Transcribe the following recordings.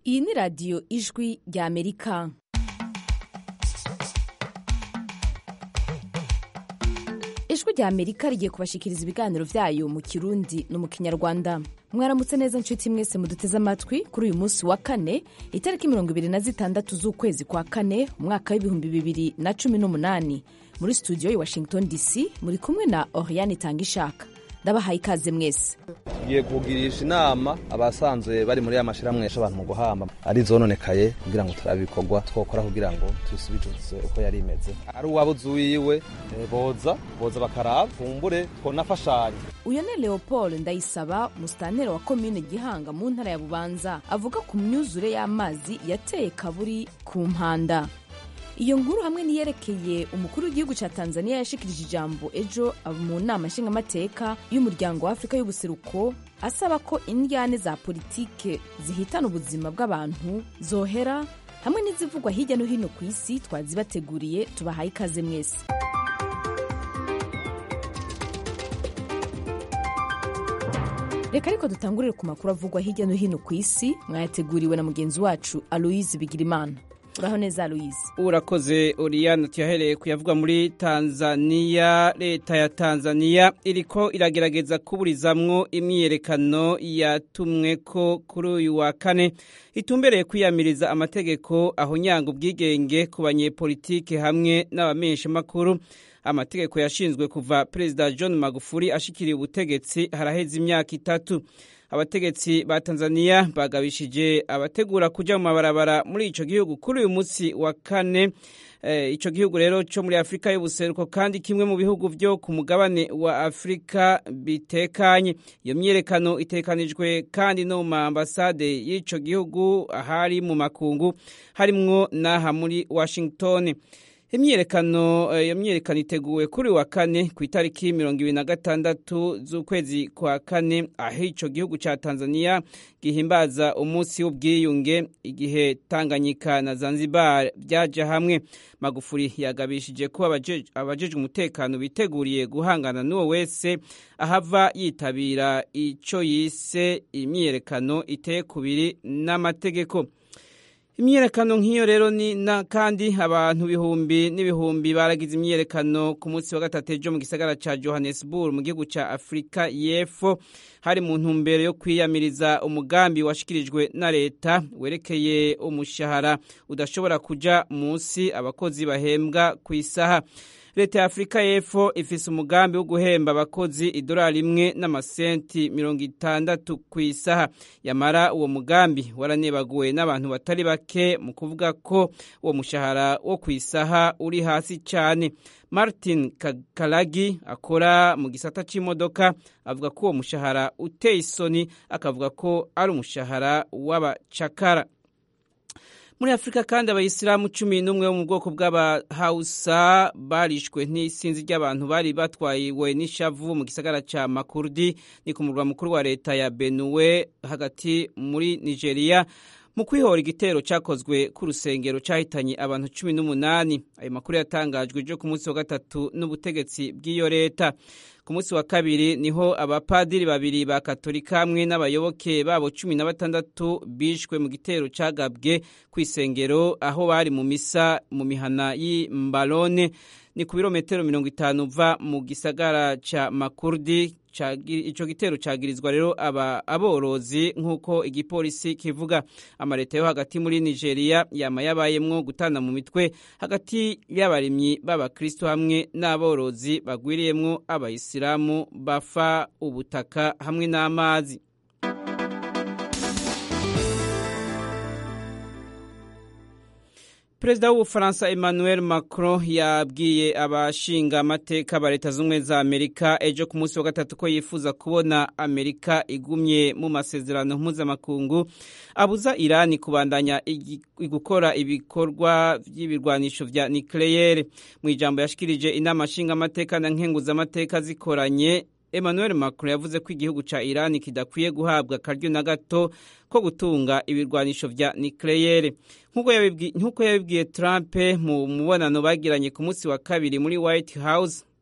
Iyi ni radiyo ijwi rya Amerika. Ijwi rya Amerika rigiye kubashikiriza ibiganiro vyayo mu Kirundi no mu Kinyarwanda. Mwaramutse neza nshuti mwese muduteze amatwi kuri uyu munsi wa kane itariki 26 z'ukwezi kwa kane umwaka w'2018 muri studio ya Washington DC muri kumwe na Oriane Tangishaka. Ndabahaye ikaze mwese. Tugiye kugirisha inama abasanzwe bari muri amashirahamwe y'abantu mu guhamba ari zononekaye kugira ngo turabikorwa twokora kugira ngo tusubize uko yari imeze. Ari uwabuze wiwe boza bakaraba kumbure twonafashanya. Uyo ne Leopold Ndayisaba musitanteri wa commune Gihanga mu ntara ya Bubanza avuga ku myuzure y'amazi yateye kaburi ku mpanda. Iyo nkuru hamwe niyerekeye umukuru w'igihugu ca Tanzania yashikirije ijambo ejo mu nama nshingamateka y'umuryango wa Afrika y'ubuseruko asaba ko indyane za politike zihitana ubuzima bw'abantu zohera hamwe n'izivugwa hirya no hino ku isi twazibateguriye. Tubahaye ikaze mwese. Reka ariko dutangurire ku makuru avugwa hirya no hino ku isi mwayateguriwe na mugenzi wacu Aloise Bigirimana. Uraho neza Aloise. Urakoze Oriane. Tuyahereye kuyavuga muri Tanzania. Leta ya Tanzania iriko iragerageza kuburizamwo imyiyerekano yatumweko kuri uyu wa kane itumbereye kwiyamiriza amategeko ahonyanga ubwigenge ku banyepolitike hamwe n'abamenyeshamakuru. Amategeko yashinzwe kuva Perezida John Magufuli ashikiriye ubutegetsi haraheze imyaka 3. Abategetsi ba Tanzania bagabishije abategura kuja mu mabarabara muri ico gihugu kuri uyu munsi wa kane. Ico gihugu rero cyo muri Afrika y'ubuseruko kandi kimwe mu bihugu byo ku mugabane wa Afrika bitekanye. Iyo myerekano itekanijwe kandi no mu ambasade y'ico gihugu ahari mu makungu harimwo naha muri Washington. Imyerekano iteguwe kuri wa kane ku itariki 26 z'ukwezi kwa kane aho ico gihugu ca Tanzania gihimbaza umunsi w'ubwiyunge igihe Tanganyika na Zanzibar byaje hamwe. Magufuli yagabishije ko abajejwe umutekano biteguriye guhangana n'uwo wese ahava yitabira ico yise imyerekano iteye kubiri n'amategeko. Imyerekano nk'iyo rero kandi abantu bihumbi n'ibihumbi baragize imyerekano ku munsi wa gatatu ejo mu gisagara ca Johannesburg mu gihugu ca Afrika y'Epfo hari mu ntumbero yo kwiyamiriza umugambi washikirijwe na leta werekeye umushahara udashobora kuja munsi abakozi bahembwa ku isaha. Leta ya Afrika y'Epfo ifise umugambi wo guhemba abakozi $1.60 ku isaha. Yamara uwo mugambi waranebaguwe n'abantu batari bake mu kuvuga ko uwo mushahara wo ku isaha uri hasi cyane. Martin Kalagi akora mu gisata c'imodoka avuga ko uwo mushahara uteye isoni, akavuga ko ari umushahara w'abacakara. Muri Afrika kandi abayisilamu 11 bo mu bwoko bw'abahausa barishwe n'isinzi ry'abantu bari batwayiwe n'ishavu mu gisagara ca Makurdi ni ku murwa mukuru wa leta ya Benue hagati muri Nigeria mu kwihora igitero cyakozwe ku rusengero cyahitanye abantu 18. Ayo makuru yatangajwe ejo ku munsi wa gatatu n'ubutegetsi bw'iyo leta. Ku munsi wa kabiri niho abapadiri babiri ba Katolika hamwe n'abayoboke babo 16 bishwe mu gitero cagabwe kw'isengero aho bari mu misa mu mihana y'Imbalone ni ku birometero 50 uva mu gisagara ca Makurdi. Ico gitero cagirizwa rero aborozi nk'uko igipolisi kivuga. Amareta yo hagati muri Nigeria yama yabayemwo gutana mu mitwe hagati y'abarimyi b'abakristo hamwe n'aborozi bagwiriyemwo abayisilamu bafa ubutaka hamwe n'amazi. Perezida w'Ubufaransa Emmanuel Macron yabwiye abashinga amateka ba Leta Zunze za Amerika ejo ku munsi wa gatatu ko yifuza kubona Amerika igumye mu masezerano mpuzamakungu abuza Irani kubandanya gukora ibikorwa by'ibirwanisho vya nucleaire. Mu ijambo yashikirije inama nshinga amateka na nkenguza amateka zikoranye, Emmanuel Macron yavuze ko igihugu ca Iran kidakwiye guhabwa akaryo na gato ko gutunga ibirwanisho vya nucleaire. Nkuko yabibwiye Trump mu mubonano bagiranye ku munsi wa kabiri muri White House,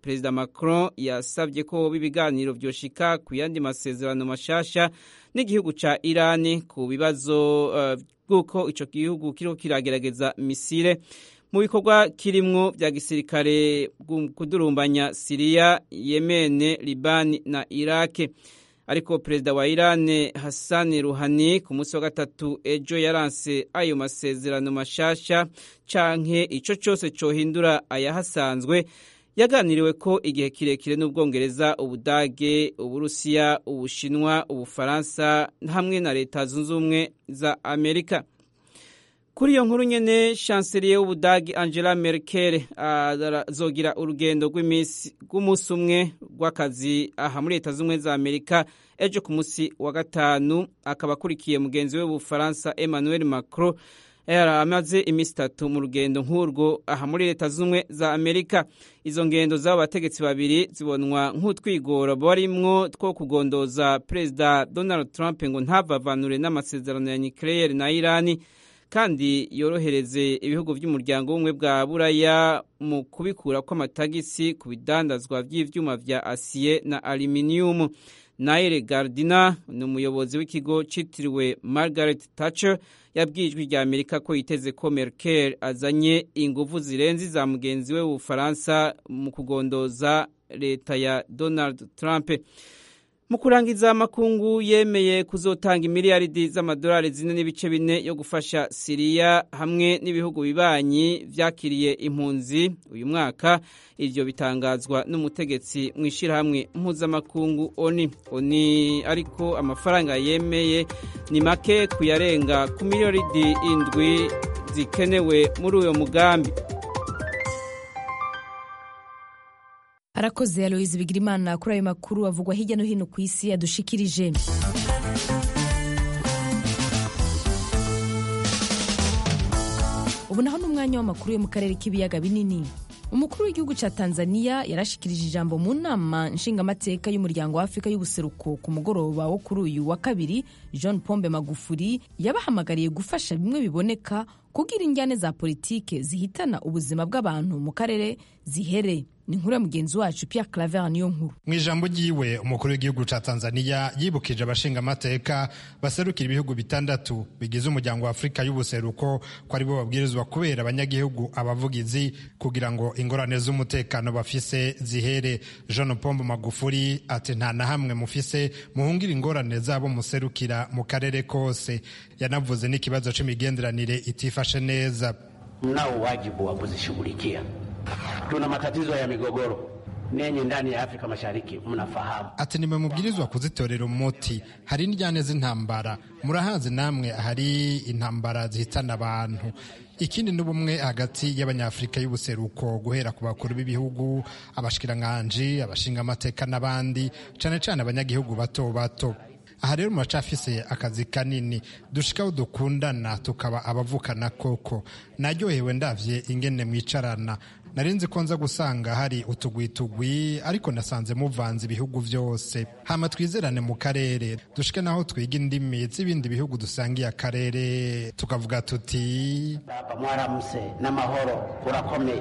Perezida Macron yasabye ko ibiganiro vyoshika ku yandi masezerano mashasha n'igihugu ca Irani ku bibazo bw'uko ico gihugu kiriko kiragerageza misile mu bikorwa kirimwo vya gisirikare kudurumbanya Syria, Yemen, Liban na Iraq. Ariko perezida wa Iran Hassan Rouhani ku munsi wa gatatu ejo yaranse ayo masezerano mashasha canke ico cyose cohindura ayahasanzwe yaganiriwe ko igihe kirekire n'Ubwongereza, Ubudage, Uburusiya, Ubushinwa, Ubufaransa hamwe na Leta Zunze Ubumwe za Amerika. Kuri iyo nkuru nyene chancelier w'Ubudagi Angela Merkel azogira urugendo rw'umunsi umwe rw'akazi aha muri Leta Zunze za Amerika ejo ku munsi wa gatanu, akaba akurikiye mugenzi we w'Ubufaransa Emmanuel Macron amaze iminsi 3 mu rugendo nk'urwo aha muri Leta Zunze za Amerika. Izo ngendo z'abo bategetsi babiri zibonwa nk'utwigoro barimwo two kugondoza Perezida Donald Trump ngo ntavavanure n'amasezerano ya nucleaire na Irani kandi yorohereze ibihugu by'umuryango w'ubumwe bwa Buraya mu kubikura kw'amatagisi ku bidandazwa by'ivyuma vya acier na aluminium. Naire Gardiner ni umuyobozi w'ikigo citiriwe Margaret Thatcher yabwijwe rya Amerika ko yiteze ko Merkel azanye inguvu zirenze za mugenzi we w'Ubufaransa mu kugondoza leta ya Donald Trump. Mu kurangiza makungu yemeye kuzotanga miliyaridi z'amadolari 4.4 yo gufasha Syria hamwe n'ibihugu bibanyi vyakiriye impunzi uyu mwaka. Ivyo bitangazwa n'umutegetsi mwishirahamwe mpuzamakungu ONU. Ariko amafaranga yemeye ni make kuyarenga ku miliyaridi 7 zikenewe muri uyo mugambi. Arakoze Aloise Bigirimana kuri ayo makuru avugwa hirya no hino ku isi yadushikirije. Ubu naho n'umwanya w'amakuru yo mu karere k'ibiyaga binini. Umukuru w'igihugu ca Tanzania yarashikirije ijambo mu nama nshingamateka y'umuryango wa Afrika y'ubuseruko ku mugoroba wo kuri uyu wa kabiri. John Pombe Magufuli yabahamagariye gufasha bimwe biboneka kugira injyane za politike zihitana ubuzima bw'abantu mu karere zihere. Ni nkuru ya mugenzi wacu Pierre Claver niyo nkuru. Mwijambo jiwe umukuru w'igihugu ca Tanzania yibukije abashinga amateka baserukira ibihugu bitandatu bigize umuryango wa Afrika y'ubuseruko ko ari bo babwirizwa kubera abanyagihugu abavugizi kugira ngo ingorane z'umutekano bafise zihere. John Pombe Magufuli ati nta na hamwe mufise muhungira ingorane zabo muserukira mu karere kose. Yanavuze n'ikibazo c'imigenderanire itifashe neza. Mnao wajibu wa kuzishughulikia. Tuna matatizo ya migogoro nenye ndani ya Afrika Mashariki mnafahamu. Ati nimemubwirizwa kuzitorera umuti. Hari n'injyane z'intambara murahazi namwe, hari intambara zihitana abantu. Ikindi n'ubumwe hagati y'abanyafrika y'ubuseruko guhera ku bakuru b'ibihugu, abashikiranganje, abashinga amateka n'abandi, cane cane abanyagihugu bato bato. Aha rero muracafise akazi kanini, dushikaho dukundana tukaba abavukana koko. Naryohewe ndavye ingene mwicarana. Narinzi ko nza gusanga hari utugwitugwi, ariko nasanze muvanze ibihugu vyose. Hama twizerane mu karere, dushike naho twiga indimi z'ibindi bihugu dusangiye akarere, tukavuga tuti Baba mwaramuse n'amahoro urakomeye.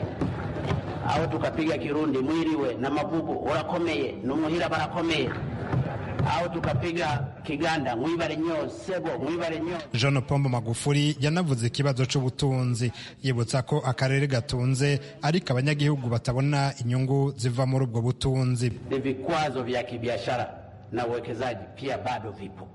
Aho tukapiga Kirundi mwiriwe na mabubu urakomeye, n'umuhira barakomeye. Aho tukapiga Kiganda mwibare nyo sebo mwibare nyo. John Pombe Magufuli yanavuze ikibazo c'ubutunzi, yibutsa ko akarere gatunze ariko abanyagihugu batabona inyungu ziva muri ubwo butunzi. Vikwazo vya kibiashara na uwekezaji pia bado vipo.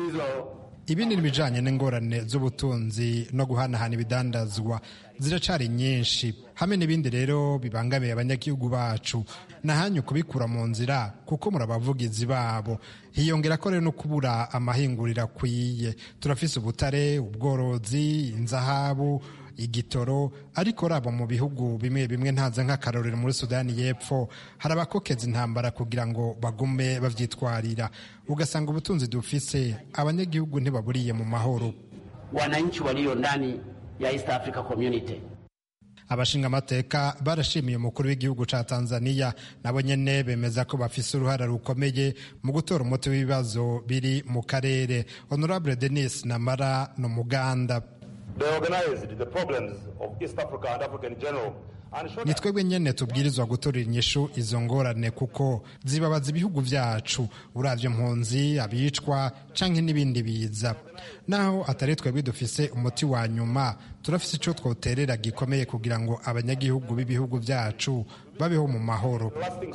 Ibindi bijanye n'ingorane z'ubutunzi no guhanahana ibidandazwa ziracari nyinshi, hamwe n'ibindi rero bibangamiye abanyagihugu bacu. Nahanyu kubikura mu nzira kuko murabavugizi babo. Hiyongera ko rero no kubura amahingurira kwiye. Turafise ubutare, ubworozi, inzahabu, igitoro, ariko rabo mu bihugu bimwe bimwe ntaza nk'akarorero muri Sudani y'Epfo harabakokeza intambara kugira ngo bagume bavyitwarira. Ugasanga ubutunzi dufise abanyagihugu ntibaburiye mu mahoro. Wananchi walio ndani ya East Africa Community. Abashinga amateka barashimiye umukuru w'igihugu ca Tanzania, nabo nyene bemeza ko bafise uruhara rukomeye mu gutora umuti w'ibibazo biri mu karere. Honorable Denis Namara no Muganda. They organized the problems of East Africa and Africa in general ni twebwe nyene tubwirizwa gutorera inyishu izo ngorane kuko zibabaza ibihugu vyacu, uravye mpunzi, abicwa canke n'ibindi biza. Naho atari twebwe dufise umuti wa nyuma, turafise ico twoterera gikomeye kugira ngo abanyagihugu b'ibihugu vyacu babeho mu mahoro.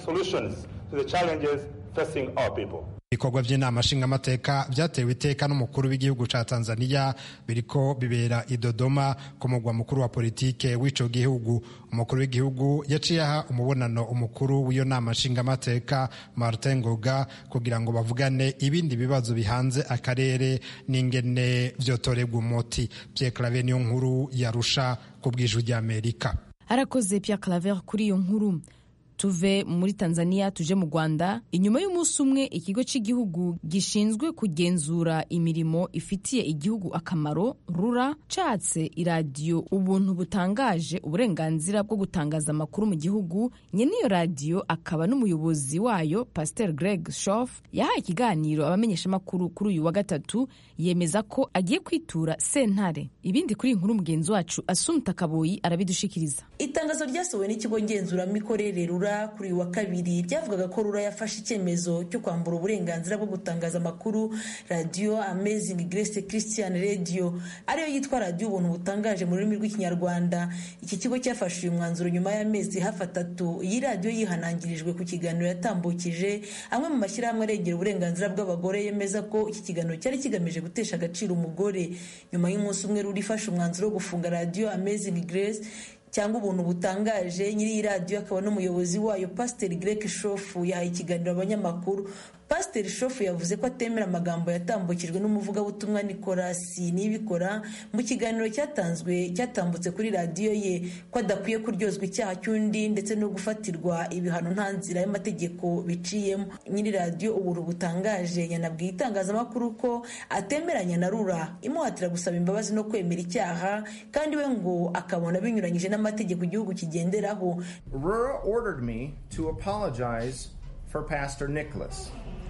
Ibikorwa vy'inama nshingamateka vyatewe iteka n'umukuru w'igihugu ca Tanzania biriko bibera i Dodoma ku mugwa mukuru wa politike w'ico gihugu. Umukuru w'igihugu yaciye aha umubonano umukuru w'iyo nama nshingamateka Martin Ngoga kugira ngo bavugane ibindi bibazo bihanze akarere n'ingene vyotorerwa umuti. Pierre Claver niyo nkuru yarusha ku bw'ijwi ry'Amerika. Arakoze Pierre Claver kuri iyo nkuru. Tuve muri Tanzania tuje mu Rwanda. Inyuma y'umunsi umwe ikigo cy'igihugu gishinzwe kugenzura imirimo ifitiye igihugu akamaro RURA catse iradiyo ubuntu butangaje uburenganzira bwo gutangaza amakuru mu gihugu. Nyene iyo radiyo akaba n'umuyobozi wayo Pastor Greg Schoff yahaye ikiganiro abamenyesha makuru kuri uyu wa gatatu, yemeza ko agiye kwitura sentare. Ibindi kuri inkuru mugenzi wacu Asumta Kaboyi arabidushikiriza. Itangazo ryasohowe n'ikigo ngenzuramikorere RURA kuri uyu wa kabiri ryavugaga ko RURA yafashe icyemezo cyo kwambura uburenganzira bwo gutangaza amakuru Radio Amazing Grace Christian Radio, ariyo yitwa radio ubuntu butangaje mu rurimi rw'ikinyarwanda. Iki kigo cyafashe uyu mwanzuro nyuma y'amezi hafi 3 iyi radio yihanangirijwe ku kiganiro yatambukije. Amwe mu mashyirahamwe arengera uburenganzira bw'abagore yemeza ko iki kiganiro cyari kigamije gutesha agaciro umugore. Nyuma y'umunsi umwe RURA ifashe umwanzuro wo gufunga Radio Amazing Grace cyangwa ubuntu butangaje, nyiri radio akaba n'umuyobozi wayo Pastor Greg Schoff yahaye ikiganiro abanyamakuru. Pastor Schoff yavuze ko atemera amagambo yatambukijwe n'umuvugabutumwa Nicolas Nibikora mu kiganiro cyatambutse kuri radio ye, ko adakwiye kuryozwa icyaha cy'undi ndetse no gufatirwa ibihano nta nzira y'amategeko biciyemo. Nyiri radio ubuntu butangaje yanabwiye itangazamakuru ko atemeranya na RURA imuhatira gusaba imbabazi no kwemera icyaha, kandi we ngo akabona binyuranyije n'amategeko igihugu kigenderaho. RURA ordered me to apologize for Pastor Nicholas.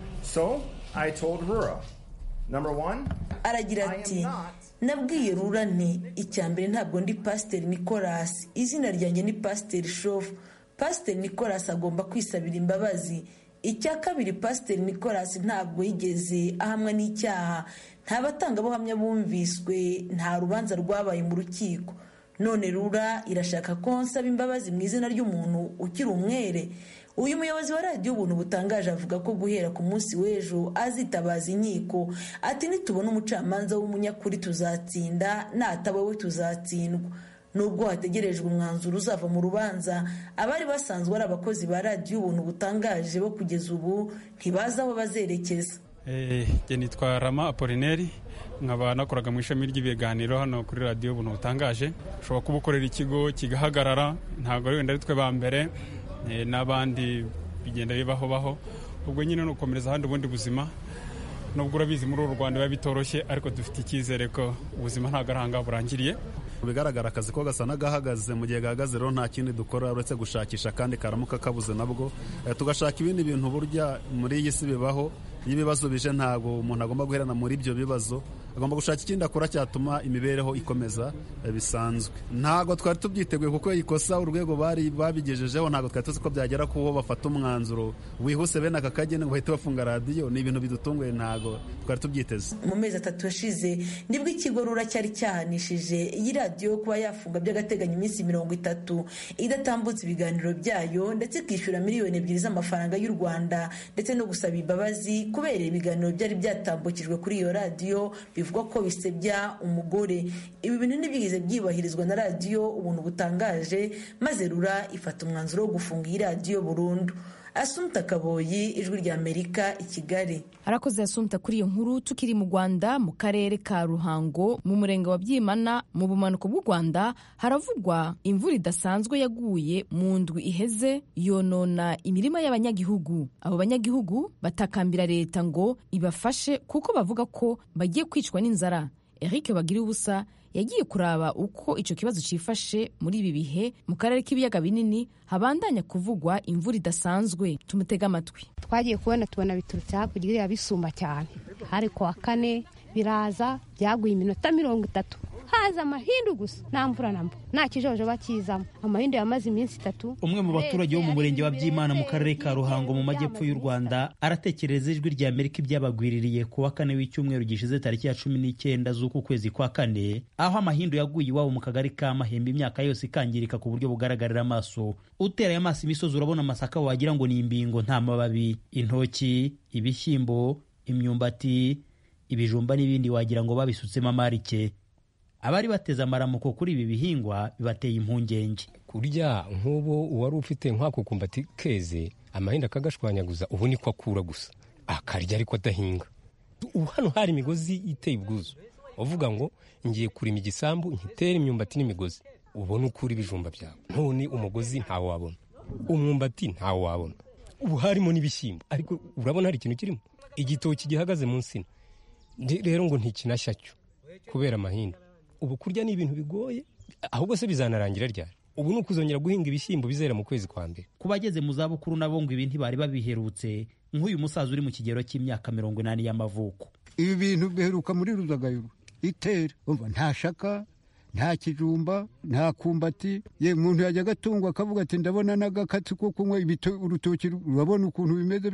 So I told RURA, number one, aragira ati nabwiye RURA nti icyambere ntabwo ndi Pastor Nicholas, izina ryanjye ni Pastor Schoff. Pastor Nicholas agomba kwisabira imbabazi. Icya kabiri, Pastor Nicholas ntabwo yigeze ahamwa n'icyaha, nta batangabuhamya bumviswe, nta rubanza rwabaye mu rukiko. None RURA irashaka ko nsaba imbabazi mu izina ry'umuntu ukiri umwere. Uyu muyobozi wa radio ubuntu butangaje avuga ko guhera ku munsi w'ejo azitabaza inkiko. Ati nitubona umucamanza w'umunyakuri tuzatsinda, natabawe tuzatsindwa. Nubwo hategerejwe umwanzuro uzava mu rubanza, abari basanzwe ari abakozi ba radio ubuntu butangaje bo kugeza ubu ntibaza aho bazerekeza. Je nitwa Rama Apolineri, nkaba nakoraga mu ishami ry'ibiganiro hano kuri radio ubuntu butangaje. Ushobora kuba ukorera ikigo kigahagarara, ntabwo ari wenda ari twe ba mbere, n'abandi bigenda bibaho. Ubwo nyine nukomereza ahandi ubundi buzima. Nubwo urabizi muri uru Rwanda biba bitoroshye, ariko dufite icyizere ko ubuzima nta garanga burangiriye. Bigaragara akazi ko gasa n'agahagaze. Mu gihe gahagaze rero nta kindi dukora uretse gushakisha kandi karamuka kabuze nabwo tugashaka ibindi bintu. Burya muri iyi si bibaho, iyo ibibazo bije ntabwo umuntu agomba guherana muri ibyo bibazo, agomba gushaka ikindi akora cyatuma imibereho ikomeza bisanzwe. Ntabwo twari tubyiteguye kuko ikosa urwego bari babigejejeho ntabwo twari tuzi ko byagera kuho bafata umwanzuro wihuse bene aka kagene ngo bahite bafunga radio. Ni ibintu bidutunguye, ntabwo twari tubyiteze. Mu mezi 3 yashize nibwo ikigo RURA cyari cyahanishije iyi radio kuba yafunga by'agateganyo iminsi 30 idatambutse ibiganiro byayo, ndetse ikishyura miliyoni 2 z'amafaranga y'u Rwanda, ndetse no gusaba imbabazi kubera ibiganiro byari byatambukijwe kuri iyo radio bivugwa ko bisebya umugore. Ibi bintu ntibyigeze byibahirizwa na radio ubuntu butangaje, maze RURA ifata umwanzuro wo gufunga iyi radio burundu. Asumta Kaboyi, ijwi ry'Amerika, i Kigali. Arakoze Asumta kuri iyo nkuru. Tukiri mu Rwanda, mu karere ka Ruhango mu murenge wa Byimana mu bumanuko bw'u Rwanda, haravugwa imvura idasanzwe yaguye mu ndwi iheze yonona imirima y'abanyagihugu. Abo banyagihugu batakambira leta ngo ibafashe kuko bavuga ko bagiye kwicwa n'inzara. Eric Bagiriubusa yagiye kuraba uko ico kibazo cifashe muri ibi bihe mu karere k'ibiyaga binini habandanya kuvugwa imvura idasanzwe. Tumutega amatwi. Twagiye tubona biturutse hakurya bisumba cyane. Hari kwa 4 biraza byaguye iminota 30 haza amahindu gusa nta mvura namba nta kijojoba kizamo. Amahindu yamaze iminsi 3. Umwe mu baturage bo mu murenge wa Byimana mu karere ka Ruhango mu majyepfo y'u Rwanda aratekereza ijwi rya Amerika ibyabagwiririye ku wa 4 w'icyumweru gishize tariki ya 19 z'uku kwezi kwa 4 aho amahindu yaguye iwabo mu kagari ka Mahembe imyaka yose ikangirika ku buryo bugaragarira amaso. Utera amaso imisozi urabona amasaka wagira ngo ni imbingo nta mababi, intoki, ibishyimbo, imyumbati, ibijumba n'ibindi wagira ngo babisutsemo amarike. Abari bateze amaramuko kuri ibi bihingwa bibateye impungenge. Kurya nk'ubu uwari ufite nk'akukumbati keze amahinda akagashwanyaguza ubu niko akura gusa akarya ariko adahinga. Hano hari imigozi iteye ubwuzu uvuga ngo ngiye kurima igisambu nkitere imyumbati n'imigozi ubona ukura ibijumba byawe none umugozi ntawo wabona umwumbati ntawo wabona. Ubu harimo n'ibishyimbo ariko urabona hari ikintu kirimo igitoki gihagaze munsi rero ngo ntikinashya cyo kubera amahinda. Ubu kurya ni ibintu bigoye ahubwo se bizanarangira ryari? Ubu ni ukuzongera guhinga ibishyimbo bizera mu kwezi kwa mbere. Ku bageze mu zabukuru nabo ngo ibi ntibari babiherutse nk'uyu musaza uri mu kigero cy'imyaka 80 y'amavuko. Ibi bintu biheruka muri Ruzagayuru itere umva nta shaka nta kijumba nta kumbati ye muntu yajya gatungwa akavuga ati ndabona n'agakatsi ko kunywa urutoki urabona ukuntu bimeze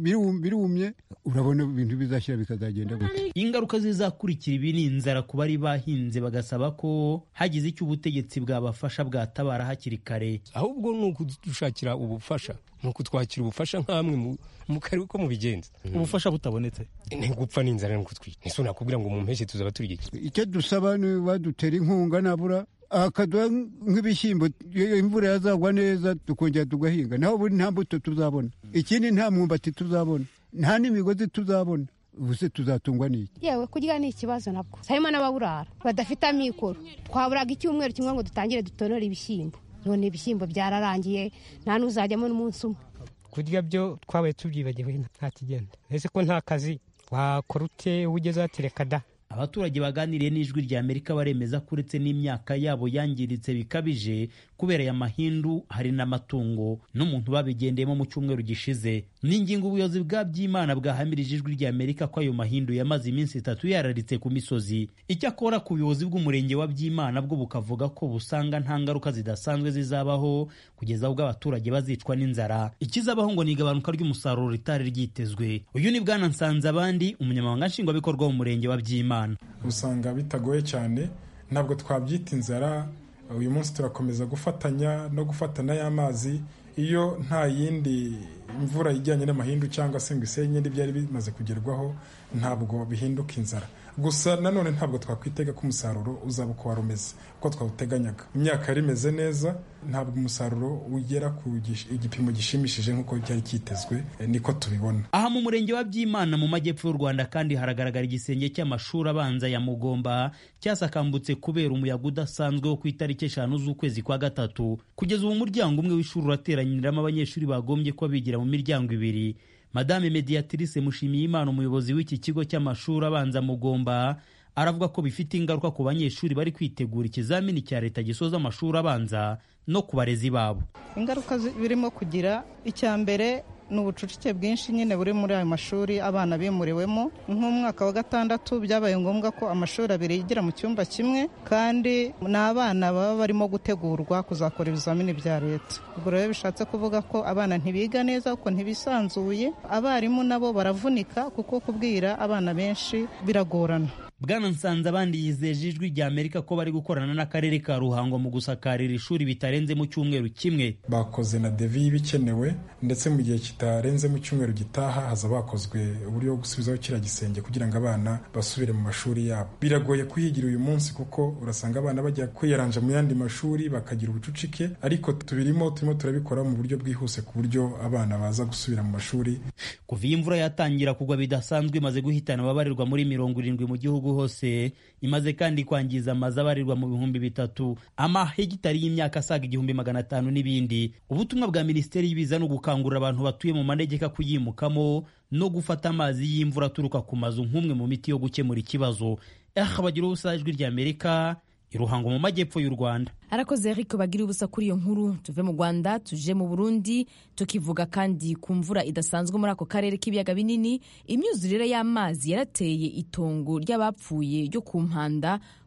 birumye urabona ibintu bizashyira bikazagenda gute. Ingaruka zizakurikira ibi ni inzara ku bari bahinze bagasaba ko hagize icyo ubutegetsi bwabafasha bwatabara hakiri kare. Ahubwo ni ukudushakira ubufasha ni ukutwakira ubufasha nk'amwe mu karere ko mubigenza. Ubufasha butabonetse ni gupfa n'inzara no kutwica. Niso nakubwira ngo mu mpeshyi tuzaba turya iki. Icyo dusaba ni badutera inkunga nabura akaduha nk'ibishyimbo imvura yazagwa neza tukongera tugahinga naho buri nta mbuto tuzabona ikindi nta mwumbati tuzabona nta n'imigozi tuzabona. Ubuse tuzatungwa n'iki? Yewe kurya ni ikibazo nabwo harimo n'ababurara badafite amikoro. Twaburaga icyumweru kimwe ngo dutangire dutonore ibishyimbo none ibishyimbo byararangiye nta n'uzajyamo n'umunsi umwe. Kurya byo twabaye tubyibagiwe nta kigenda ese ko nta kazi wakora ute ugeze watereka da. Abaturage baganiriye n'ijwi rya Amerika baremeza ko uretse n'imyaka yabo yangiritse bikabije kubera ya mahindu hari n'amatungo n'umuntu babigendeyemo mu cyumweru gishize. N'ingingo ubuyobozi bwa Byimana bwahamirije ijwi rya Amerika ko ayo mahindu yamaze iminsi 3 yararitse ku misozi. Icyakora ku buyobozi bw'umurenge wa Byimana bwo bukavuga ko busanga nta ngaruka zidasanzwe zizabaho kugeza ubwo abaturage bazicwa n'inzara. Ikizabaho ngo ni igabanuka ry'umusaruro ritari ryitezwe. Uyu ni Bwana Nsanzabandi umunyamabanga nshingwabikorwa w'umurenge wa Byimana. Usanga bitagoye cyane ntabwo twabyita inzara. Uyu munsi turakomeza gufatanya no gufatana y'amazi iyo nta yindi imvura ijyanye n'amahindu cyangwa se ngo isenye n'ibyari bimaze kugerwaho ntabwo bihinduka inzara. Gusa nanone ntabwo twakwitega ko umusaruro uzaba uko wari umeze uko twawuteganyaga. Imyaka yari imeze neza ntabwo umusaruro ugera ku igipimo gishimishije nk'uko cyari kitezwe niko tubibona. Aha mu murenge wa Byimana mu majyepfo y'u Rwanda kandi haragaragara igisenge cy'amashuri abanza ya Mugomba cyasakambutse kubera umuyaga udasanzwe wo ku itariki 5 z'ukwezi kwa 3. Kugeza ubu umuryango umwe w'ishuri urateranyiriramo abanyeshuri bagombye ko bigira mu miryango 2. Madame Mediatrice Mushimiyimana umuyobozi w'iki kigo cy'amashuri abanza Mugomba aravuga ko bifite ingaruka ku banyeshuri bari kwitegura ikizamini cya leta gisoza amashuri abanza no ku barezi babo. Ingaruka birimo kugira icyambere n'ubucucike bwinshi nyine buri muri ayo mashuri abana bimuriwemo. Nk'umwaka wa 6 byabaye ngombwa ko amashuri 2 yigira mu cyumba kimwe kandi n'abana baba barimo gutegurwa kuzakora ibizamini bya leta. Ubwo rero bishatse kuvuga ko abana ntibiga neza kuko ntibisanzuye. Abarimu nabo baravunika kuko kubwira abana benshi biragorana. Bwana Nsanzabandi yizeje ijwi rya Amerika ko bari gukorana n'akarere ka Ruhango mu gusakarira ishuri bitarenze mu cyumweru kimwe. Bakoze na devi y'ibikenewe ndetse mu gihe kitarenze mu cyumweru gitaha haza bakozwe uburyo bwo gusubizaho kiriya gisenge kugira ngo abana basubire mu mashuri yabo. Biragoye kuyigira uyu munsi kuko urasanga abana bajya kwiyaranja mu yandi mashuri bakagira ubucucike ariko turimo turabikora mu buryo bwihuse ku buryo abana baza gusubira mu mashuri. Kuva imvura yatangira kugwa bidasanzwe imaze guhitana ababarirwa muri 70 mu gihugu hose, imaze kandi kwangiza amazu abarirwa mu 3,000, amahegitari y'imyaka asaga 1,500 n'ibindi. Ubutumwa bwa Minisiteri y'ibiza no gukangurira abantu batuye mu manegeka kuyimukamo no gufata amazi y'imvura aturuka ku mazu nk'umwe mu miti yo gukemura ikibazo. Bagira ubusa ijwi rya Amerika Iruhango mu majyepfo y'u Rwanda. Arakoze Eric bagira ubusa kuri iyo nkuru. Tuve mu Rwanda tuje mu Burundi tukivuga kandi ku mvura idasanzwe muri ako karere k'ibiyaga binini. Imyuzurire y'amazi yarateye itongo ry'abapfuye ryo ku Mpanda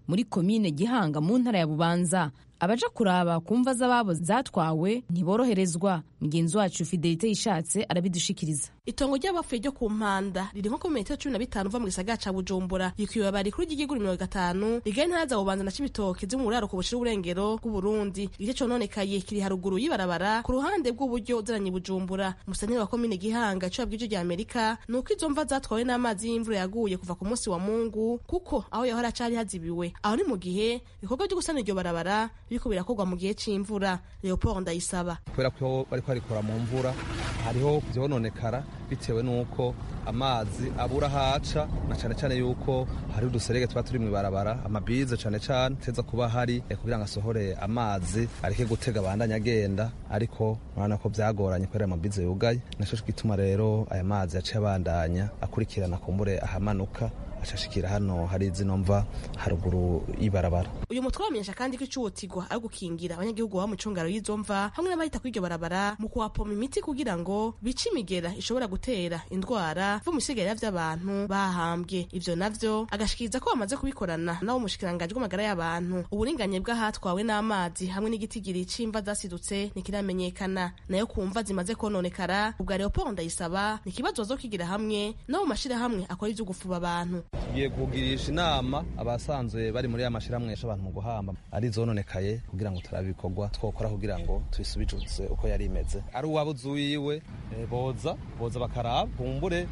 muri komine Gihanga mu ntara ya Bubanza. Abaja kuraba ku mva z'ababo zatwawe ntiboroherezwa. Mugenzi wacu Fidelite Yishatse arabidushikiriza. Itongo ry'abapfuye ryo ku Mpanda riri nko ku metero 15 uva mu gisagara ca Bujumbura, rikwiye bari kuri ry'igiguri 50 rigari ntara za Bubanza na Cibitoke z'u Muraro ku bushira uburengero bw'u Burundi. Igice cononekaye kiri haruguru y'ibarabara ku ruhande bw'uburyo uzaranye Bujumbura. Musanire wa komine Gihanga cyo abwije rya Amerika nuko izo mva zatwawe n'amazi y'imvura yaguye kuva ku munsi wa Mungu, kuko aho yahora cari hazibiwe. Aho ni mu gihe ibikorwa byo gusana iryo barabara biriko birakorwa mu gihe c'imvura. Leopold Ndayisaba kubera ko bari kwarikora mu mvura hariho vyononekara bitewe nuko amazi abura haca, na cane cane yuko hari uduserege tuba turi mw'ibarabara, amabize cane cane teza kuba hari kugira ngo asohore amazi areke gutega abandanya agenda, ariko urabona ko vyagoranye kubera amabize yugaye. Naco gituma rero aya mazi yaciye abandanya akurikirana kumbure ahamanuka ashashikira hano hari zino mva haruguru y'ibarabara. Uyu mutwe wamenyesha kandi ko icuwotigwa ari gukingira abanyagihugu ba mu cungaro y'izo mva hamwe n'abahita kuri iryo barabara mu kuhapoma imiti kugira ngo bice imigera ishobora gutera indwara vu musigara vy'abantu bahambwe. Ivyo navyo agashikiriza ko bamaze kubikorana nabo mushikiranganje bw'amagara y'abantu. Uburinganye bw'ahatwawe n'amazi hamwe n'igitigiri c'imva zasidutse nikiramenyekana, nayo kumva zimaze kononekara. Ubwa Leopold Ndayisaba ni kibazo zo kigira hamwe nabo mashira hamwe akora ivyo gufuba abantu. Tugiye kugirisha inama abasanzwe bari muri ya mashiramwe y'abantu mu guhamba ari zononekaye kugira ngo turabikorwa twokora kugira ngo tuyisubijutse uko yari imeze. Ari uwabuzuyiwe boza bakaraba kumbure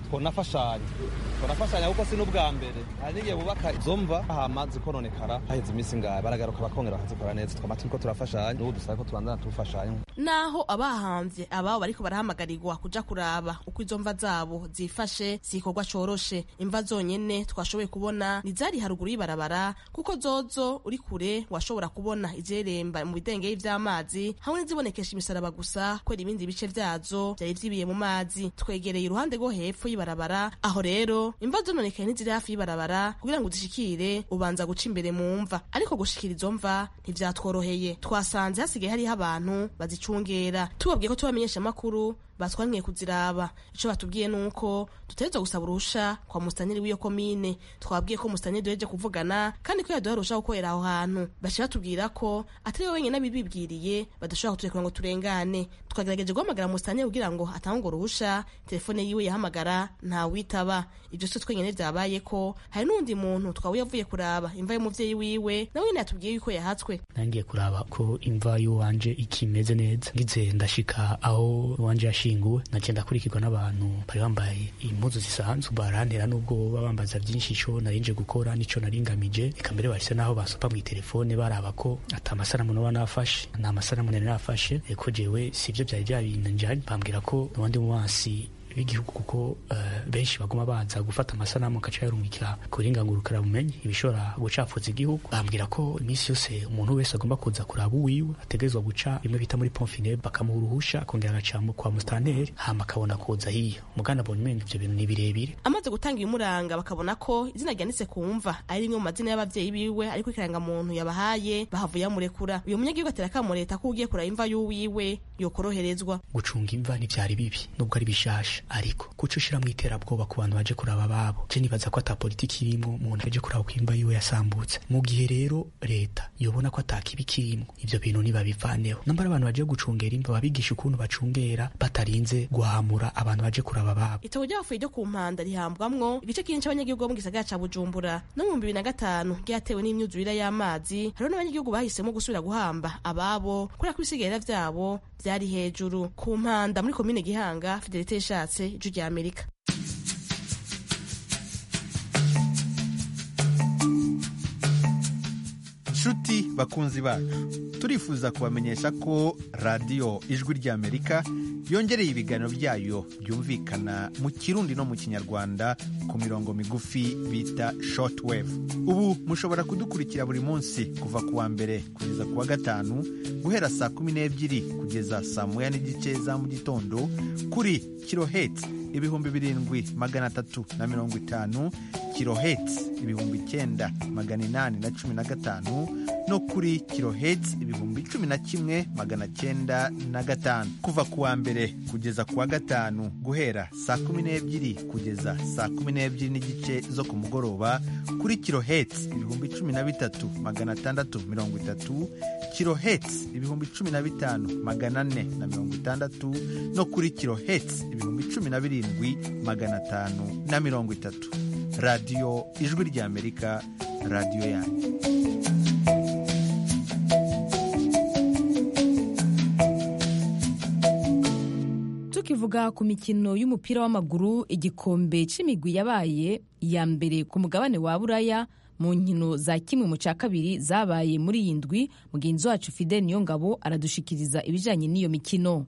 twonafashanya kuko si n'ubwa mbere. Hari n'igihe bubaka izo mva hamaze kononekara haheze iminsi ngahe baragaruka bakongera bakazikora neza, twama turiko turafashanya n'ubu dusaba ko tubandana tufashanya. Naho abahamvye ababo bariko barahamagarirwa kuja kuraba uko izo mva zabo zifashe zikorwa coroshe. Imva zonyene twashoboye kubona nizari haruguru y'ibarabara, kuko zozo uri kure washobora kubona izeremba mu bidengeri vy'amazi hamwe n'izibonekesha imisaraba gusa, kwera ibindi bice vyazo vyari vyibiye mu mazi. Twegereye iruhande rwo hepfo y'ibarabara, aho rero imva zononekaye n'iziri hafi y'ibarabara kugira ngo uzishikire ubanza guca imbere mu mva, ariko gushikira izo mva ntivyatworoheye. Twasanze hasigaye hariho abantu bazicungera, tubabwiye ko tubamenyesha amakuru batwangiye kuziraba. Ico batubwiye nuko dutegerezwa gusaba urusha kwa mustaniri w'iyo komine. Twabwiye ko mustaniri duheje kuvugana kandi ko yaduha urusha gukorera aho hantu. Baciye batubwira ko atari we wenyene abibibwiriye badashobora kuturekura ngo turengane. Twagerageje guhamagara mustaniri kugira ngo atange urwo ruhusha, telefone yiwe yahamagara nta witaba. Ivyo si twenyene vyabaye ko hari n'undi muntu twawe yavuye kuraba imva y'umuvyeyi wiwe, nawe nyene yatubwiye yuko yahatswe. Nangiye kuraba ko imva y'uwanje ikimeze neza, ngize ndashika aho uwanje yashinguwe, nagenda kurikirwa n'abantu bari bambaye impuzu zisanzwe barantera n'ubwo baba bambaza vyinshi ico narinje gukora n'ico naringamije. Eka mbere bahise naho basopa mw'itelefone baraba ko ata amasanamu noba nafashe, nta masanamu nari nafashe, ko jewe sivyo vyari vyabinjanye. Bambwira ko n'abandi muwansi b'igihugu kuko benshi baguma baza gufata amasanamu kaca yarungikira kuringangurukira bumenyi ibishobora gucafuza igihugu. Bambwira ko iminsi yose umuntu wese agomba kuza kuraba uwiwe ategerezwa guca bimwe bita muri pomfine, bakamuha uruhusha akongera agaca kwa mustanteri hama akabona kuza hiyo. Mugana bonye umenga ivyo bintu ni birebire. Amaze gutanga ibimuranga bakabona ko izina ryanditse kumva ari rimwe mu mazina y'abavyeyi biwe ariko ikiranga muntu yabahaye, bahavuye amurekura. Uyu munyagihugu atera kamo leta ko ugiye kuraba imva y'uwiwe yokoroherezwa. Gucunga imva ntivyari bibi nubwo ari bishasha, ariko kuco ushira mw'iterabwoba ku bantu baje kuraba babo, je nibaza ko ata politiki irimo umuntu aje kuraba ko imva yiwe yasambutse. Mu gihe rero leta yobona ko atakibi kirimo, ivyo bintu nibabivaneho. Nambara abantu baje gucungera imva babigisha ukuntu bacungera batarinze guhamura abantu baje kuraba babo. Itogo ry'abafuye ryo ku Mpanda rihambwamwo igice kinini c'abanyagihugu bo mu gisagara ca Bujumbura. No mu 2005 ryatewe n'imyuzurire y'amazi, hariho n'abanyagihugu bahisemo gusubira guhamba ababo kubera ko ibisigara vyabo vyari hejuru. Ku Mpanda muri komine Gihanga, Fidelite Yishatse, Ijwi rya Amerika. Nshuti bakunzi bacu, turifuza kubamenyesha ko radiyo Ijwi rya Amerika yongereye ibiganiro byayo byumvikana mu Kirundi no mu Kinyarwanda ku mirongo migufi bita shortwave. Ubu mushobora kudukurikira buri munsi kuva kuwa mbere kugeza kuwa gatanu guhera saa 12 kugeza saa 1:30 za mu gitondo kuri kilohertz 7350, kilohertz 9,815 no kuri kilohertz 11,905 kuva ku wa mbere kugeza ku wa gatanu guhera saa 12 kugeza saa 12 n'igice zo ku mugoroba kuri kilohertz 13,630, kilohertz 15,460 no kuri kilohertz 17,530. radiyo ijwi ry'Amerika, radiyo yanyu. tukivuga ku mikino y'umupira w'amaguru, igikombe c'imigwi yabaye iya mbere ku mugabane wa Buraya mu nkino za kimwe mu ca kabiri zabaye muri iyi ndwi. Mugenzi wacu Fidel Niyongabo aradushikiriza ibijanye n'iyo mikino.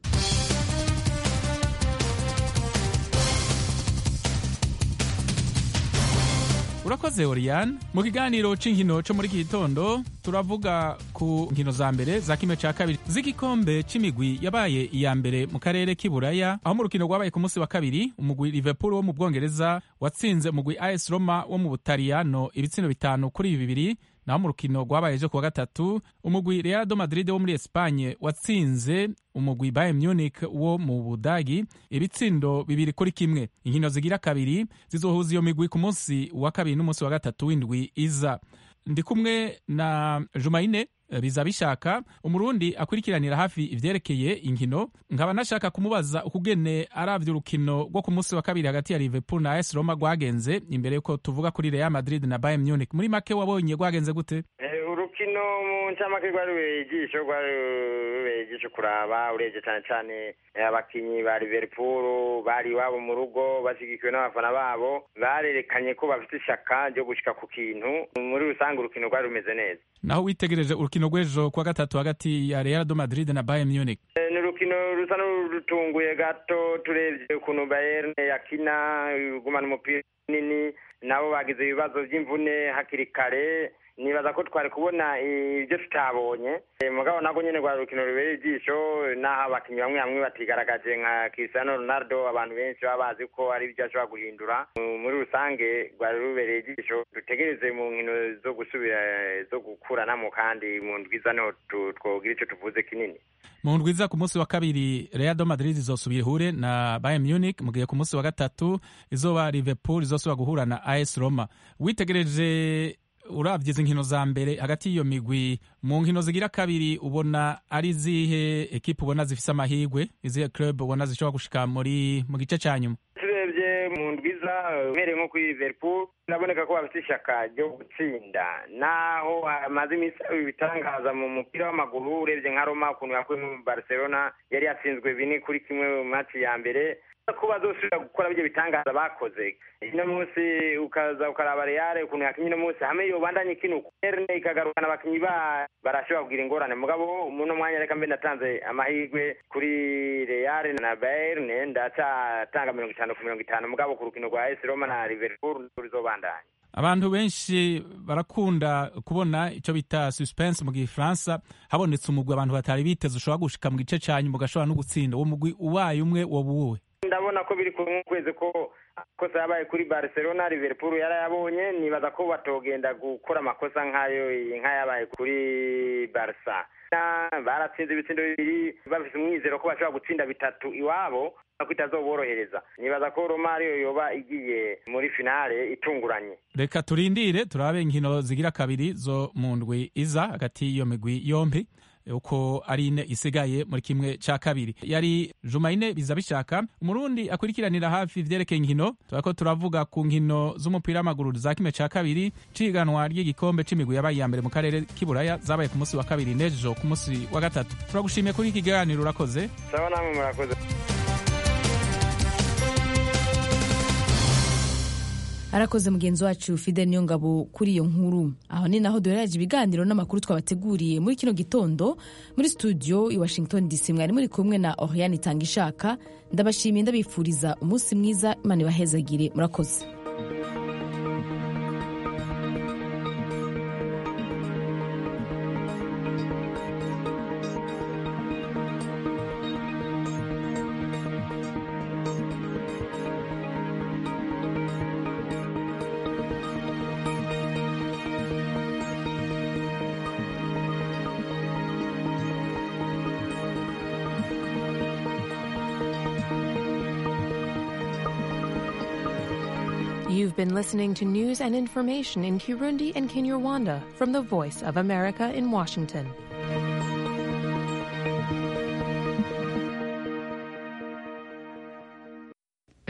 Urakoze Oriane. Mu kiganiro c'inkino co muri iki gitondo turavuga ku nkino za mbere za kimwe ca kabiri z'igikombe c'imigwi yabaye iya mbere mu karere k'Iburaya, aho mu rukino rwabaye ku munsi wa kabiri umugwi Liverpool wo mu Bwongereza watsinze umugwi AS Roma wo mu Butaliyano ibitsindo 5-2, naho mu rukino rwabaye ejo kuwa gatatu umugwi Real de Madrid wo muri Espagne watsinze umugwi Bayern Munich wo mu Budagi ibitsindo 2-1. Inkino zigira kabiri zizohuza iyo migwi ku munsi wa kabiri n'umunsi wa gatatu w'indwi iza. Ndi kumwe na Jumaine Bizabishaka, umurundi akurikiranira hafi ivyerekeye inkino, nkaba nashaka kumubaza ukugene aravye urukino rwo ku munsi wa kabiri hagati ya Liverpool na AS Roma rwagenze, imbere yuko tuvuga kuri Real Madrid na Bayern Munich. Muri make wabonye rwagenze gute? Urukino mu ncamake rwarubereye ijisho kuraba, urebye cyane cyane abakinyi ba Liverpool bari iwabo mu rugo bashigikiwe n'abafana babo, barerekanye ko bafite ishaka ryo gushika ku kintu. Muri rusange urukino rwari rumeze neza. Naho witegereje urukino rw'ejo kuwa gatatu hagati ya Real de Madrid na Bayern Munich? Ni urukino rusa n'urutunguye gato, turebye ukuntu Bayern yakina gumana umupira nini, nabo bagize ibibazo by'imvune hakiri kare. Nibaza ko twari kubona ibyo tutabonye, mugabo nako nyene rwa rukino rubereye ijisho, naho abakinyi bamwe batigaragaje nka Cristiano Ronaldo, abantu benshi baba bazi ko ari ibyo ashobora guhindura. Muri rusange rwari rubereye ijisho, dutegereze mu nkino zo gusubira zo gukuranamo, kandi mu ndwiza no twogira ico tuvuze kinini. Mu ndwiza ku munsi wa kabiri Real de Madrid izosubira ihure na Bayern Munich, mu gihe ku munsi wa gatatu izoba Liverpool izosubira guhura na AS Roma. Witegereje uravye inkino za mbere hagati y'iyo migwi, mu nkino zigira kabiri ubona ari zihe ekipe ubona zifise amahirwe, izihe club ubona zishobora gushika mu gice ca nyuma? Turebye mu ndwiza mere nko kuri Liverpool biraboneka ko bafite ishaka ryo gutsinda, naho amaze imisi ibitangaza mu mupira w'amaguru. Urebye nka Roma ukuntu yakuye mu Barcelona, yari yatsinzwe 4-1 mu match ya mbere, ko bazosubira gukora byo bitangaza bakoze. Ino munsi ukaza ukaraba Real ukuntu yakinye ino munsi, hamwe yo bandanye kino Erne ikagarukana abakinyi barashobora kugira ingorane. Mugabo muno mwanya reka mbe natanze amahirwe kuri Real na Bayern, ndatanga 50-50. Mugabo ku rukino rwa AS Roma na Liverpool ruzobandanya. Abantu benshi barakunda kubona ico bita suspense mu Gifaransa, habonetse umugwi abantu batari biteze ushobora gushika mu gice ca nyuma ugashobora no gutsinda. Uwo mugwi ubaye umwe wobuwe? Ndabona ko biri ku kwezi ko kosa yabaye kuri Barcelona, Liverpool yarayabonye. Nibaza ko batogenda gukora amakosa nk'ayabaye kuri Barca. Baratsinze ibitsindo 2, bafise umwizero ko bashobora gutsinda 3 iwabo, ko itazoborohereza. Nibaza ko Roma ariyo yoba igiye muri finale itunguranye. Reka turindire turabe inkino zigira kabiri zo mu ndwi iza hagati y'iyo migwi yompi uko ari ine isigaye muri kimwe ca kabiri. Yari Jumaine Bizabishaka, umurundi akurikiranira hafi ivyerekeye inkino. Turako turavuga ku nkino z'umupira w'amaguru za kimwe ca kabiri ciganwa ry'igikombe c'imigwi yabaye iya mbere mu karere k'Iburaya, zabaye ku munsi wa kabiri n'ejo ku munsi wa gatatu. Turagushimiye kuri iki kiganiro, urakoze. Sawa, namwe murakoze. Arakoze mugenzi wacu Fidel Niyongabo kuri iyo nkuru. Aho ni naho duhereje ibiganiro n'amakuru twabateguriye muri kino gitondo. Muri studio i Washington DC mwari muri kumwe na Oriane Tangishaka. Ndabashimiye, ndabifuriza umunsi mwiza, Imana ibahezagire. Murakoze. You've been listening to news and information in Kirundi and Kinyarwanda from the Voice of America in Washington.